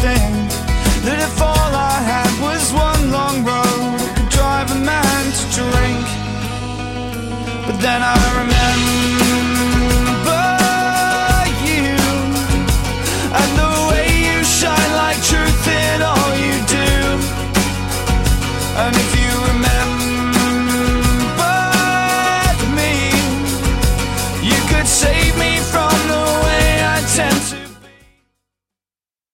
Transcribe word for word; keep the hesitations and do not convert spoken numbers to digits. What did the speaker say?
think that if all I had was one long road, I could drive a man to drink. But then I remember